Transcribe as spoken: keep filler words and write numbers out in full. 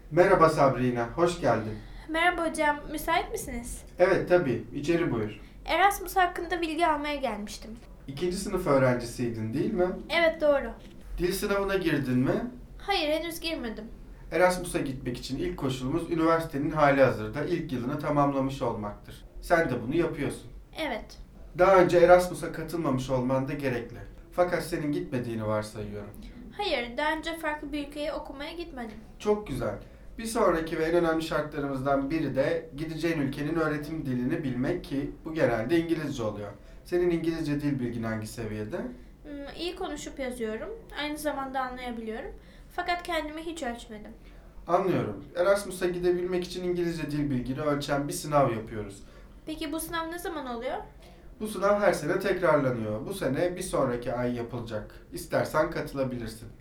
Merhaba Sabrina, hoş geldin. Merhaba hocam, müsait misiniz? Evet tabii, içeri buyur. Erasmus hakkında bilgi almaya gelmiştim. İkinci sınıf öğrencisiydin değil mi? Evet doğru. Dil sınavına girdin mi? Hayır henüz girmedim. Erasmus'a gitmek için ilk koşulumuz üniversitenin halihazırda ilk yılını tamamlamış olmaktır. Sen de bunu yapıyorsun. Evet. Daha önce Erasmus'a katılmamış olman da gerekli. Fakat senin gitmediğini varsayıyorum. Hayır, daha önce farklı bir ülkeye okumaya gitmedim. Çok güzel. Bir sonraki ve en önemli şartlarımızdan biri de gideceğin ülkenin öğretim dilini bilmek ki bu genelde İngilizce oluyor. Senin İngilizce dil bilgin hangi seviyede? Hmm, iyi konuşup yazıyorum, aynı zamanda anlayabiliyorum. Fakat kendimi hiç ölçmedim. Anlıyorum. Erasmus'a gidebilmek için İngilizce dil bilgini ölçen bir sınav yapıyoruz. Peki bu sınav ne zaman oluyor? Bu sınav her sene tekrarlanıyor. Bu sene bir sonraki ay yapılacak. İstersen katılabilirsin.